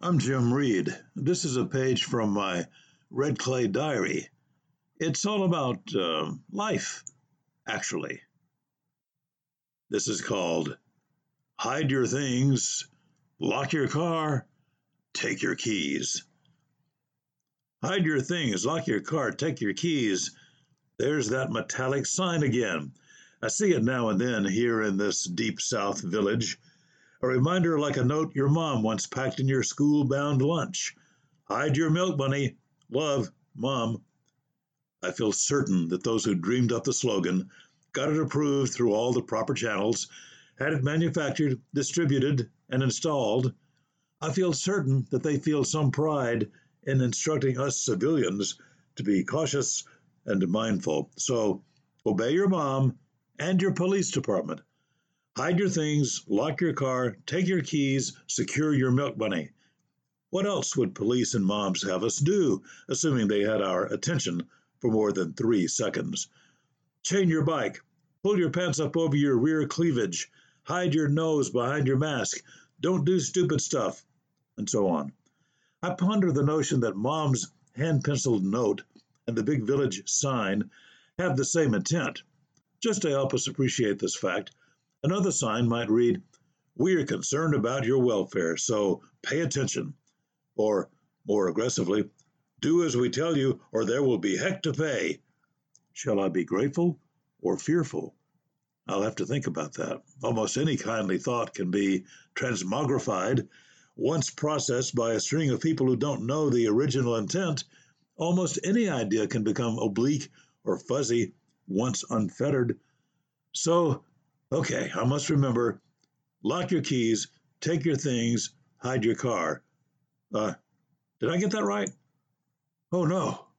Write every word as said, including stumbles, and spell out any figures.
I'm Jim Reed. This is a page from my Red Clay diary. It's all about uh, life, actually. This is called Hide Your Things, Lock Your Car, Take Your Keys. Hide your things, lock your car, take your keys. There's that metallic sign again. I see it now and then here in this deep south village. A reminder like a note your mom once packed in your school-bound lunch. Hide your milk money. Love, Mom. I feel certain that those who dreamed up the slogan got it approved through all the proper channels, had it manufactured, distributed, and installed. I feel certain that they feel some pride in instructing us civilians to be cautious and mindful. So, obey your mom and your police department. Hide your things, lock your car, take your keys, secure your milk money. What else would police and moms have us do, assuming they had our attention for more than three seconds? Chain your bike, pull your pants up over your rear cleavage, hide your nose behind your mask, don't do stupid stuff, and so on. I ponder the notion that Mom's hand-penciled note and the big village sign have the same intent. Just to help us appreciate this fact, another sign might read, "We are concerned about your welfare, so pay attention." Or, more aggressively, "Do as we tell you, or there will be heck to pay." Shall I be grateful or fearful? I'll have to think about that. Almost any kindly thought can be transmogrified. Once processed by a string of people who don't know the original intent, almost any idea can become oblique or fuzzy once unfettered. So, okay, I must remember, lock your keys, take your things, hide your car. Uh, did I get that right? Oh no.